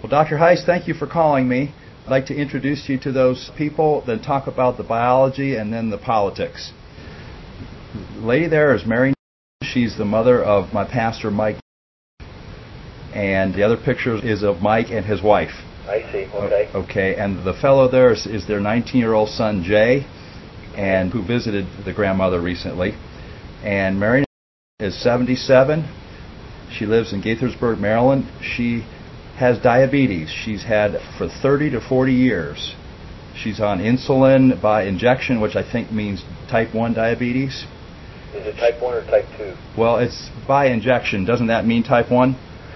Well, Dr. Heiss, thank you for calling me. I'd like to introduce you to those people, then talk about the biology and then the politics. The lady there is Mary. She's the mother of my pastor, Mike. And the other picture is of Mike and his wife. I see, okay. Okay, and the fellow there is their 19-year-old son, Jay, and who visited the grandmother recently. And Mary is 77. She lives in Gaithersburg, Maryland. She has diabetes. She's had for 30 to 40 years. She's on insulin by injection, which I think means type 1 diabetes. Is it type 1 or type 2? Well, it's by injection. Doesn't that mean type 1?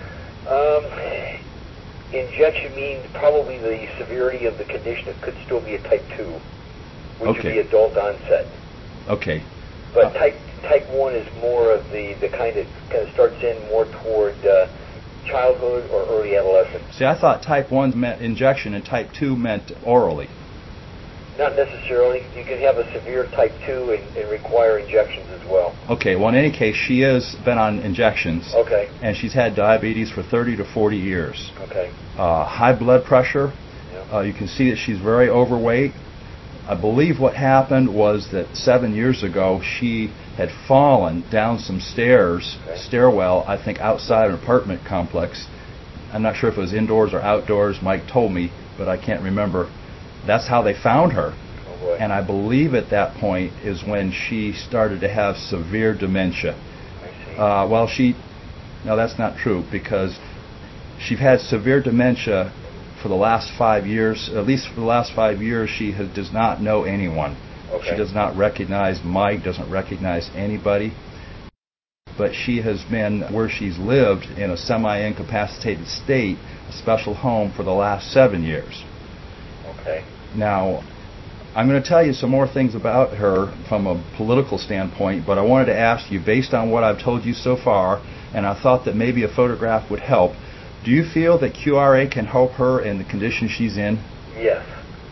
Injection means probably the severity of the condition. It could still be a type 2, which would be adult onset. Okay. But type 1 is more of the kind of starts in more toward childhood or early adolescence. See, I thought type 1 meant injection and type 2 meant orally. Not necessarily. You can have a severe type 2 and require injections as well. Okay, well, in any case, she has been on injections. Okay. And she's had diabetes for 30 to 40 years. Okay. High blood pressure. Yeah. You can see that she's very overweight. I believe what happened was that 7 years ago, she had fallen down some stairs, stairwell, I think outside an apartment complex. I'm not sure if it was indoors or outdoors. Mike told me, but I can't remember. That's how they found her. Oh boy. And I believe at that point is when she started to have severe dementia. I see. No, that's not true, because she's had severe dementia for the last 5 years. At least for the last 5 years, she does not know anyone. Okay. She does not recognize Mike, doesn't recognize anybody. But she has been where she's lived in a semi-incapacitated state, a special home, for the last 7 years. Okay. Now, I'm going to tell you some more things about her from a political standpoint, but I wanted to ask you, based on what I've told you so far, and I thought that maybe a photograph would help, do you feel that QRA can help her in the condition she's in? Yes.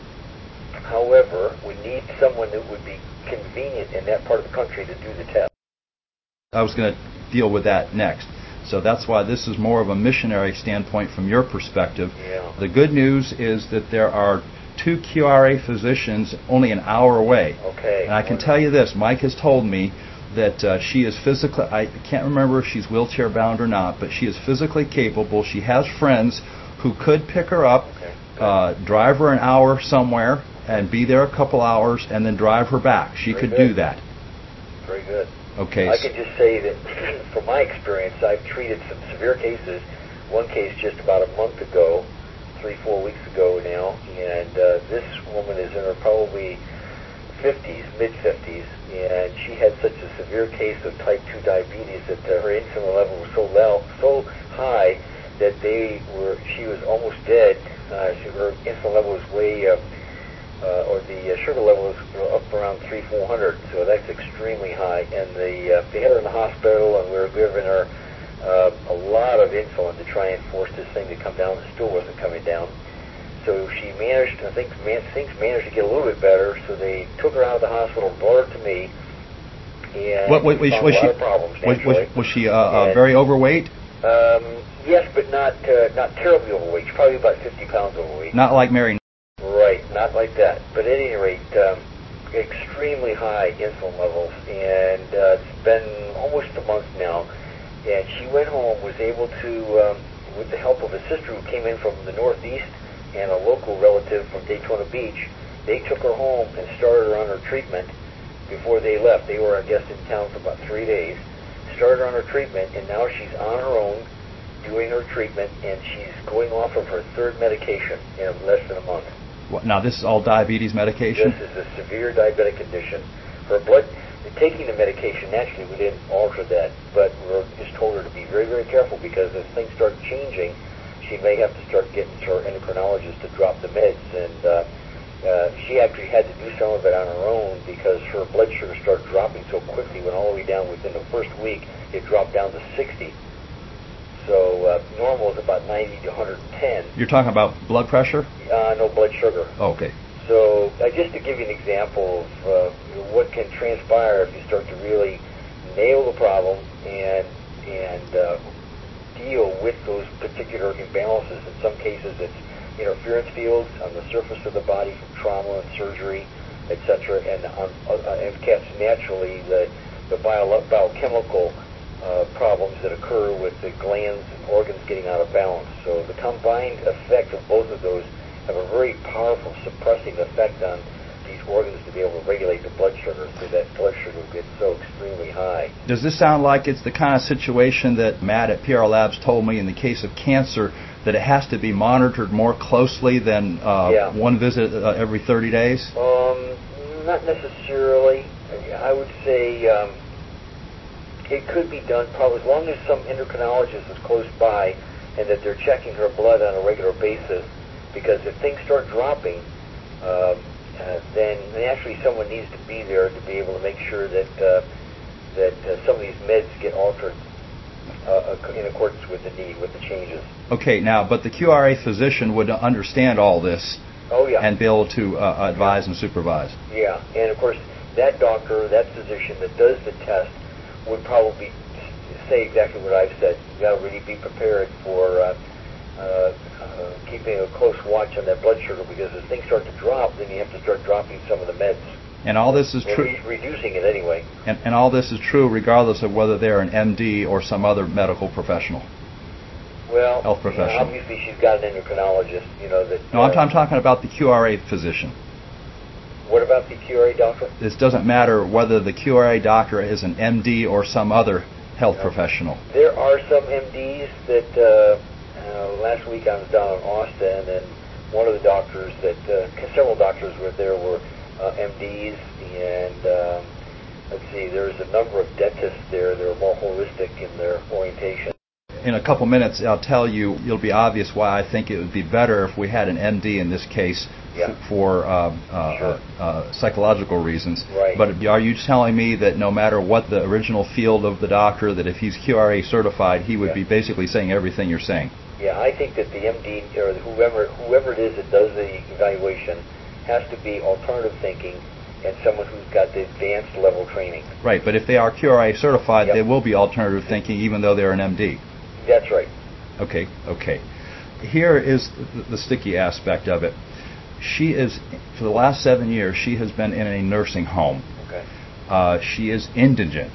However, we need someone that would be convenient in that part of the country to do the test. I was going to deal with that next. So that's why this is more of a missionary standpoint from your perspective. Yeah. The good news is that there are 2 QRA physicians only an hour away. Okay. And I can tell you this, Mike has told me that she is physically, I can't remember if she's wheelchair bound or not, but she is physically capable. She has friends who could pick her up, drive her an hour somewhere, and be there a couple hours, and then drive her back. She could do that. Very good. Okay. I could just say that from my experience, I've treated some severe cases. One case just about a month ago, 3-4 weeks ago now, and this woman is in her probably 50s, mid-50s, and she had such a severe case of type 2 diabetes that her insulin level was so high that she was almost dead. Her insulin level was way, or the sugar level was up around 300-400, so that's extremely high. And they had her in the hospital, and we were giving her a lot of insulin to try and force this thing to come down. It still wasn't coming down. So she managed, I think things managed to get a little bit better, so they took her out of the hospital, brought her to me, and found a lot of problems, naturally. Was she very overweight? Yes, but not terribly overweight. She's probably about 50 pounds overweight. Not like Mary. Right, not like that. But at any rate, extremely high insulin levels, and it's been almost a month now. And she went home, was able to, with the help of a sister who came in from the Northeast and a local relative from Daytona Beach, they took her home and started her on her treatment before they left. They were, I guess, in town for about 3 days. Started her on her treatment, and now she's on her own doing her treatment, and she's going off of her 3rd medication in less than a month. Now, this is all diabetes medication? This is a severe diabetic condition. Her taking the medication, naturally, we didn't alter that, but we just told her to be very, very careful, because as things start changing, she may have to start getting to her endocrinologist to drop the meds. And she actually had to do some of it on her own, because her blood sugar started dropping so quickly. Went all the way down within the first week. It dropped down to 60. So normal is about 90 to 110. You're talking about blood pressure? No, blood sugar. Oh, okay. So just to give you an example of what can transpire if you start to really nail the problem and deal with those particular imbalances. In some cases, it's interference fields on the surface of the body from trauma and surgery, etc. And on MCATs, naturally, the biochemical problems that occur with the glands and organs getting out of balance. So the combined effect of both of those have a very powerful suppressing effect on these organs to be able to regulate the blood sugar, so that blood sugar gets so extremely high. Does this sound like it's the kind of situation that Matt at PR Labs told me in the case of cancer, that it has to be monitored more closely than one visit every 30 days? Not necessarily. I would say it could be done probably as long as some endocrinologist is close by and that they're checking her blood on a regular basis, because if things start dropping, then naturally someone needs to be there to be able to make sure that some of these meds get altered in accordance with the need, with the changes. Okay, now, but the QRA physician would understand all this and be able to advise and supervise. Yeah, and of course that doctor, that physician that does the test would probably say exactly what I've said. You've got to really be prepared for keeping a close watch on that blood sugar, because as things start to drop, then you have to start dropping some of the meds. And all this is true. Reducing it anyway. And all this is true regardless of whether they're an MD or some other medical professional. Well, health professional. Obviously she's got an endocrinologist, that... No, I'm talking about the QRA physician. What about the QRA doctor? This doesn't matter whether the QRA doctor is an MD or some other health professional. There are some MDs that... last week I was down in Austin, and one of the doctors several doctors were there were MDs, and let's see, there's a number of dentists there that are more holistic in their orientation. In a couple minutes, I'll tell you, it'll be obvious why I think it would be better if we had an MD in this case for psychological reasons. Right. But are you telling me that no matter what the original field of the doctor, that if he's QRA certified, he would be basically saying everything you're saying? Yeah, I think that the MD or whoever it is that does the evaluation has to be alternative thinking and someone who's got the advanced level training. Right, but if they are QRA certified, they will be alternative thinking even though they're an MD. That's right. Okay. Here is the sticky aspect of it. She is, for the last 7 years, she has been in a nursing home. Okay. She is indigent.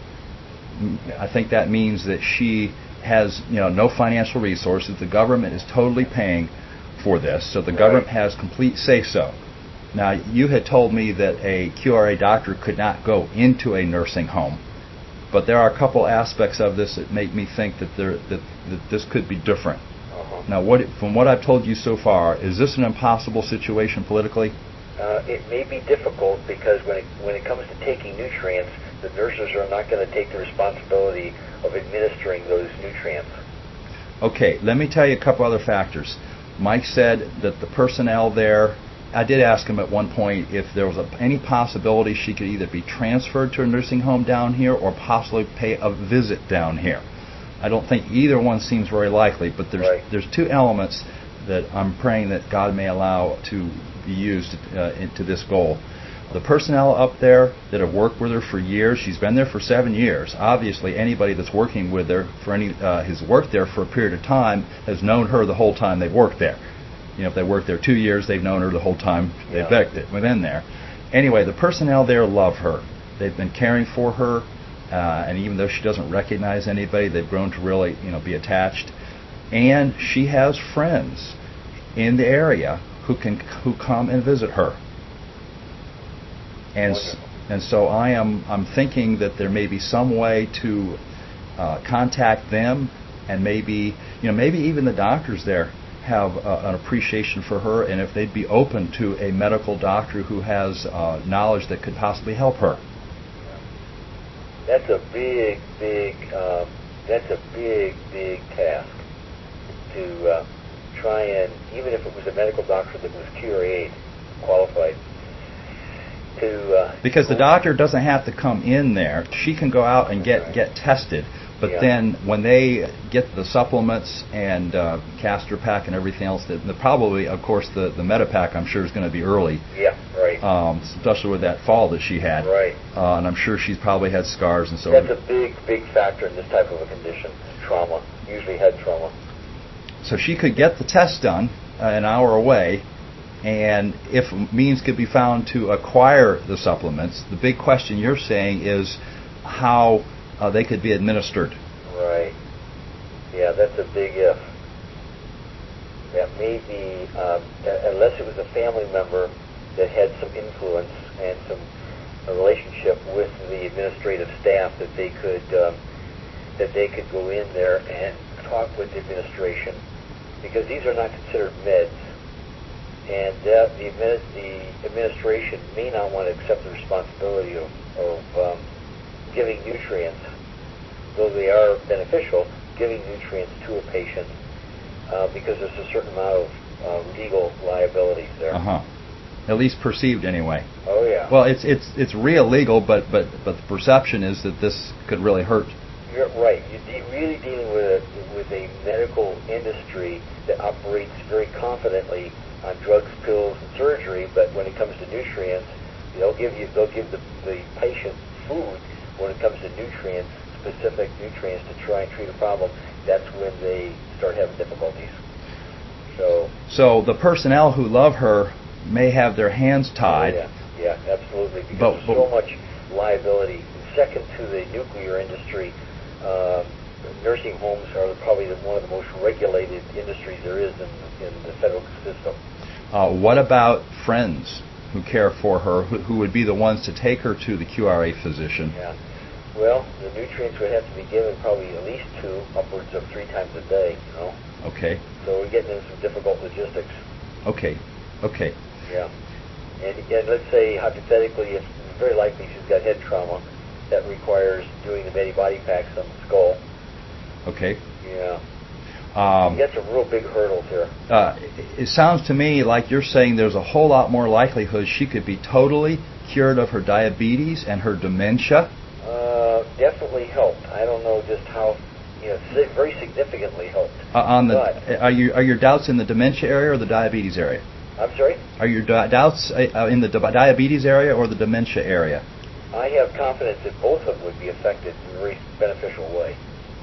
I think that means that she has no financial resources. The government is totally paying for this, so the government has complete say-so. Now, you had told me that a QRA doctor could not go into a nursing home, but there are a couple aspects of this that make me think that this could be different. Now, from what I've told you so far, is this an impossible situation politically? It may be difficult because when it comes to taking nutrients, the nurses are not going to take the responsibility of administering those nutrients. Okay, let me tell you a couple other factors. Mike said that the personnel there, I did ask him at one point if there was any possibility she could either be transferred to a nursing home down here or possibly pay a visit down here. I don't think either one seems very likely, but there's two elements that I'm praying that God may allow to be used into this goal. The personnel up there that have worked with her for years, she's been there for 7 years. Obviously, anybody that's working with her has worked there for a period of time has known her the whole time they've worked there. If they worked there 2 years, they've known her the whole time they've been there. Anyway, the personnel there love her. They've been caring for her, and even though she doesn't recognize anybody, they've grown to really, be attached. And she has friends in the area who come and visit her. And so I'm thinking that there may be some way to contact them, and maybe even the doctors there have an appreciation for her, and if they'd be open to a medical doctor who has knowledge that could possibly help her. That's a big task to try and, even if it was a medical doctor that was QRA qualified, because the doctor doesn't have to come in there. She can go out and get tested. But then when they get the supplements and castor pack and everything else, probably, of course, the Medipack, I'm sure, is going to be early. Yeah, right. Especially with that fall that she had. Right. And I'm sure she's probably had scars and so on. That's a big factor in this type of a condition, trauma. usually head trauma. So she could get the test done an hour away, and if means could be found to acquire the supplements, the big question you're saying is how they could be administered. Right. Yeah, that's a big if. That may be, unless it was a family member that had some influence and a relationship with the administrative staff, that they could go in there and talk with the administration, because these are not considered meds, and the administration may not want to accept the responsibility of giving nutrients, though they are beneficial, giving nutrients to a patient, because there's a certain amount of legal liabilities there. At least perceived, anyway. Oh yeah. Well, it's real legal, but the perception is that this could really hurt. You're right. You're really dealing with a medical industry that operates very confidently on drugs, pills, and surgery. But when it comes to nutrients, they'll give the patient food. When it comes to nutrients, specific nutrients to try and treat a problem, that's when they start having difficulties. So the personnel who love her may have their hands tied. Yeah, absolutely. Because there's so much liability. Second to the nuclear industry, nursing homes are probably one of the most regulated industries there is in the federal system. What about friends who care for her, who would be the ones to take her to the QRA physician? Yeah. Well, the nutrients would have to be given probably at least 2, upwards of 3 times a day, you know. Okay. So we're getting into some difficult logistics. Okay. Yeah. And let's say, hypothetically, if very likely she's got head trauma, that requires doing the Medi-Body packs on the skull. Okay. Yeah. You get some real big hurdles here. It sounds to me like you're saying there's a whole lot more likelihood she could be totally cured of her diabetes and her dementia. Definitely helped. I don't know just how, very significantly helped. Are your doubts in the dementia area or the diabetes area? I'm sorry? Are your doubts in the diabetes area or the dementia area? I have confidence that both of them would be affected in a very beneficial way.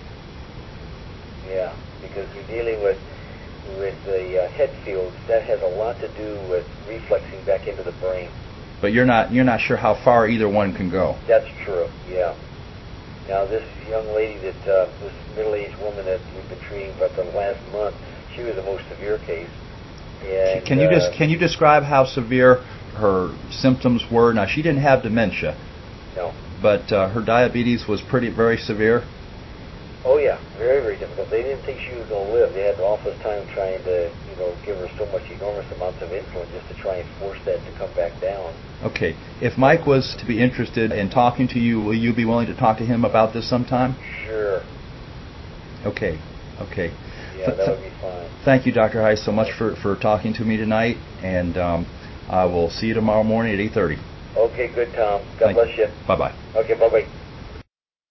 Yeah, because we're dealing with the head field. That has a lot to do with reflexing back into the brain. But you're not sure how far either one can go. That's true. Yeah. Now this young lady this middle-aged woman that we've been treating for the last month, she was the most severe case. And, can you describe how severe her symptoms were? Now she didn't have dementia. No. But her diabetes was very severe. Oh yeah, very, very difficult. They didn't think she was going to live. They had an awful time trying to, give her so much enormous amounts of insulin just to try and force that to come back down. Okay. If Mike was to be interested in talking to you, will you be willing to talk to him about this sometime? Sure. Okay. Yeah, that would be fine. Thank you, Dr. Heiss, so much for talking to me tonight, and I will see you tomorrow morning at 8:30. Okay, good, Tom. God bless you. Bye-bye. Okay, bye-bye.